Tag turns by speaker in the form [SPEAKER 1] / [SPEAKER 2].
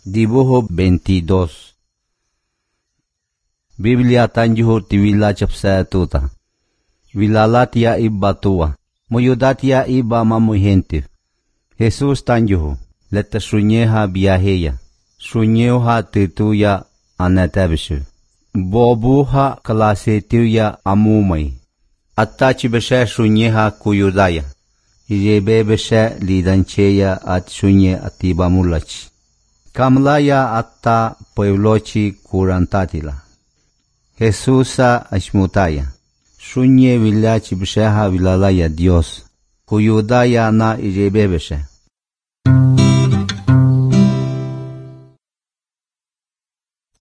[SPEAKER 1] Dibujo 22. Biblia tanjuhu tiwila chapsa tuta. Vilalatia iba tua. Moyudatia iba mamuhentif. Jesus tanjuhu. Leta sunyeha biyaheya. Sunyeha tituya anatabishu. Bobuha kalasetiya amumay. Attachi beshe sunyeha kuyudaya. Ijebe beshe lidancheya at sunye atiba mulachi. Kamlaya atta pueblochi kurantatila. Jesusa ashmutaya. Shunye villachi besheha vilalaya Dios. Kuyudaya na ijebe beshe.